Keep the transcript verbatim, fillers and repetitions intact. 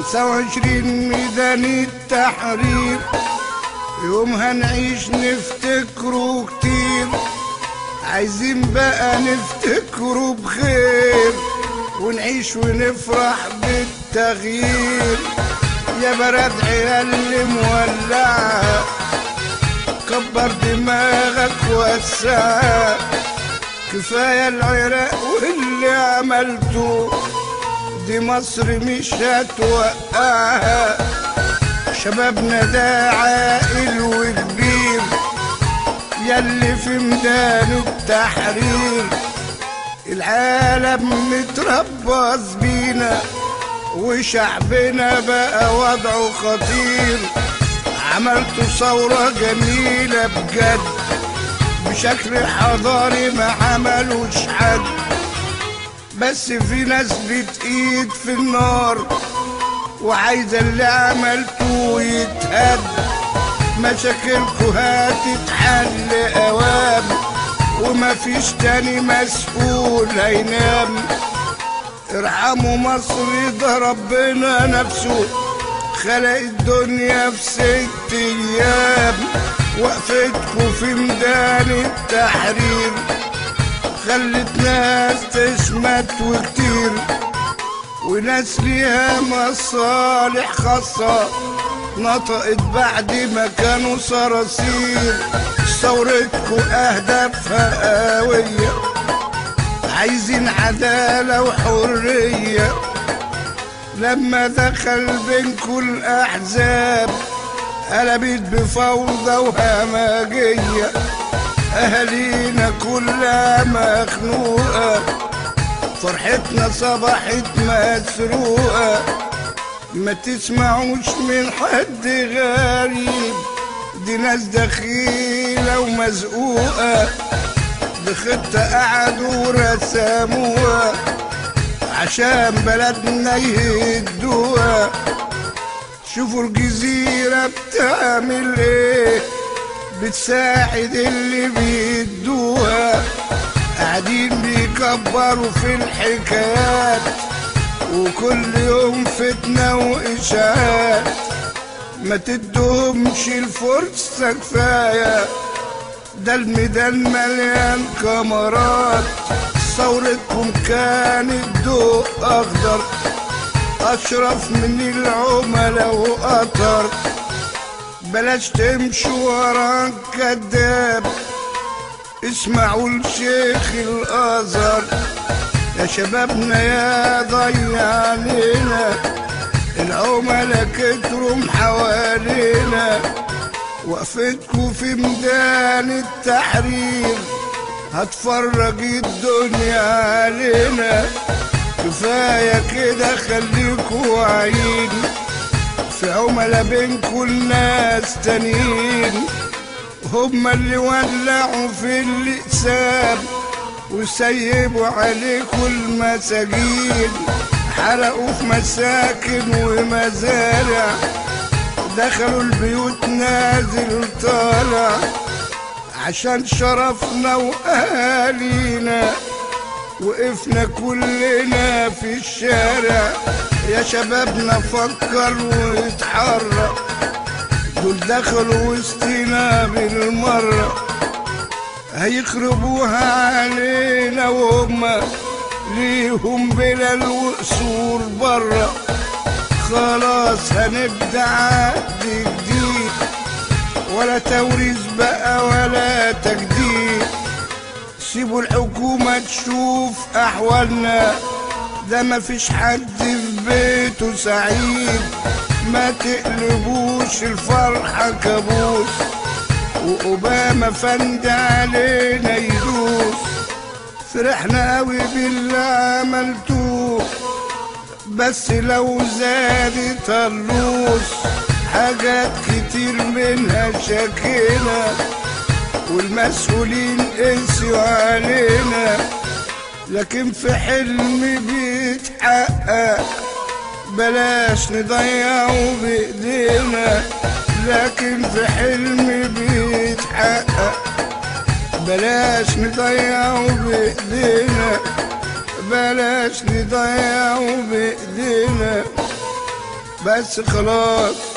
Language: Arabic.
خمسة وعشرين ميدان التحرير، يوم هنعيش نفتكره كتير، عايزين بقى نفتكره بخير ونعيش ونفرح بالتغيير. يا بلد عيال اللي مولعة كبر دماغك وسعها، كفاية العراق واللي عملته دي مصر مش هتوقعها. شبابنا ده عاقل وكبير ياللي في ميدان التحرير، العالم متربص بينا وشعبنا بقى وضعه خطير. عملتوا ثورة جميلة بجد بشكل حضاري ما عملوش حد، بس في ناس بتقيد في النار وعايزة اللي عملتوه يتهد. مشاكلكوا هتتحل اوام ومفيش تاني مسؤول هينام. ارحموا مصر ده ربنا نفسه خلق الدنيا في ست ايام. وقفتكوا في ميدان التحرير خلت ناس تشمت وكتير، وناس ليها مصالح خاصة نطقت بعد ما كانوا صراصير. ثورتكوا أهدافها قوية عايزين عدالة وحرية، لما دخل بينكوا الأحزاب قلبت بفوضى وهمجية. أهالينا كلها مخنوقة فرحتنا صبحت مسروقة. ما تسمعوش من حد غريب دي ناس دخيلة ومزقوقة، دي خطة قعدوا رسموها عشان بلدنا يهدوها. شوفوا الجزيرة بتعمل ايه بتساعد اللي بيدوها، قاعدين بيكبروا في الحكايات وكل يوم فتنة وإشاعات. ما تدوهمش الفرصة كفاية ده الميدان مليان كاميرات. ثورتكم كانت ضوء أخضر أشرف من العملاء وقطر. بلاش تمشوا ورا كداب اسمعوا الشيخ الأزهر. يا شبابنا يا ضيع علينا العملاء كترهم حوالينا. وقفتكوا في ميدان التحرير هتفرج الدنيا علينا. كفاية كده خليكوا واعيين في عملاء بينكوا الناس تانيين، هما اللي ولعوا في الأقسام وسيبوا عليكوا المساجين. حرقوا في مساكن ومزارع دخلوا البيوت نازل طالع عشان شرفنا وأهالينا. وقفنا كلنا في الشارع يا شبابنا فكر واتحرك، دول دخلوا وسطنا بالمرة هيخربوها علينا وهما ليهم بلال وقصور برا. خلاص هنبدأ عهد جديد ولا توريث بقى ولا تجديد. سيبوا الحكومة تشوف أحوالنا ده مفيش حد في بيته سعيد. ما تقلبوش الفرحة كابوس وأوباما فند علينا يدوس. فرحنا قوي باللي عملتوه بس لو زادت اللوس حاجات كتير منها شكينا والمسؤولين قسيوا علينا. لكن في حلم بيتحقق بلاش نضيعه بإيدينا. لكن في حلم بيتحقق بلاش نضيعه بإيدينا. بلاش نضيعه بإيدينا. بس خلاص